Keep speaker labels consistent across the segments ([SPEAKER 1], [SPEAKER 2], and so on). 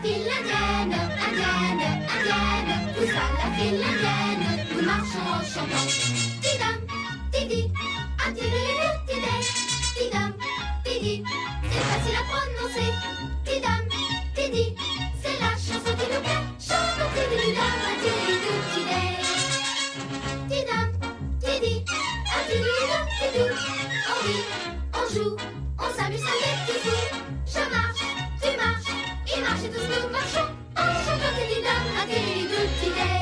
[SPEAKER 1] file indienne, indienne, indienne, tous à la file indienne, nous marchons en chantant. Tidam, tidi, attirez-le, tidam, tidam, tidi, c'est facile à prononcer. Tidam, tidi, c'est la chanson qui nous plaît. Chantons tididam, attirez-le, tidam. Tidam, tidi, attirez-le, tidou. On rit, on joue, on s'amuse avec des fous. Je marche, tu marches, il marche et tous nous marchons. En chantant tididam, attirez-le, tidam.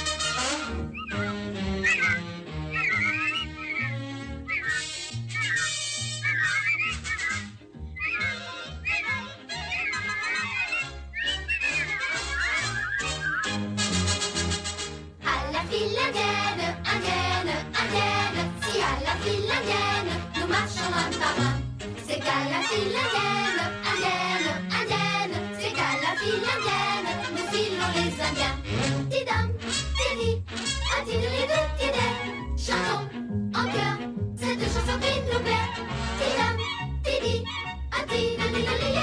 [SPEAKER 1] File indienne, indienne, indienne, si à la file indienne, nous marchons un par un. C'est qu'à la file indienne, indienne, indienne, c'est qu'à la file indienne, nous filons les Indiens. Tidam, tidi, attirez de tidam, chantons en chœur cette chanson qui nous plaît. Tidam, tidi, attirez